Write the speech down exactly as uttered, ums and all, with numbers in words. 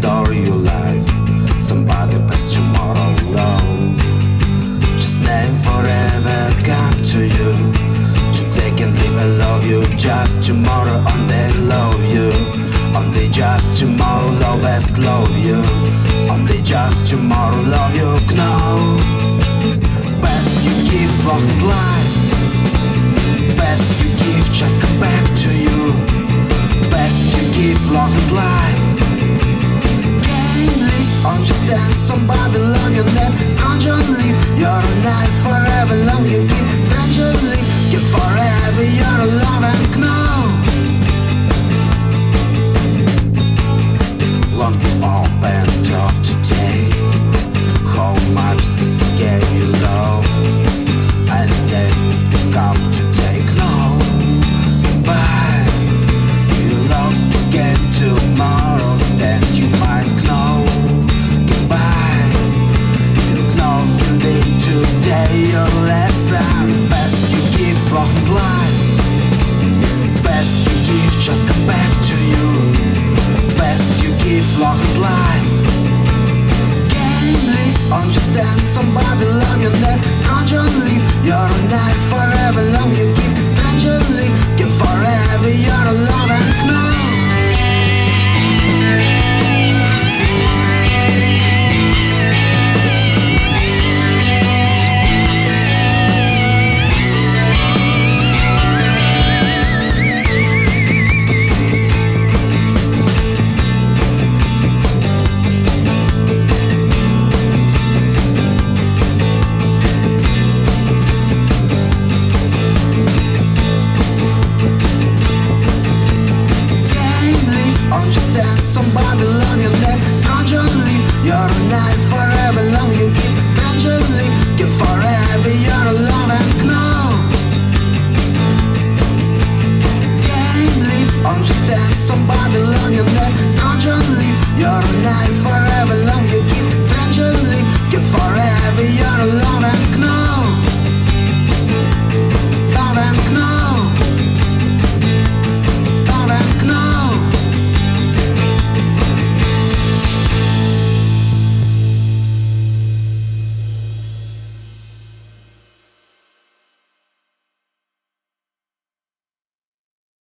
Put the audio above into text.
story your life. Somebody best tomorrow low. Just name forever come to you. To take and leave I love you. Just tomorrow on they love you. Only just tomorrow love best love you. Only just tomorrow love you know. Best you give long life. Best you give just come back to you. Best you give long life. Can't live on just dance. Somebody love your name. Stranger leave your night.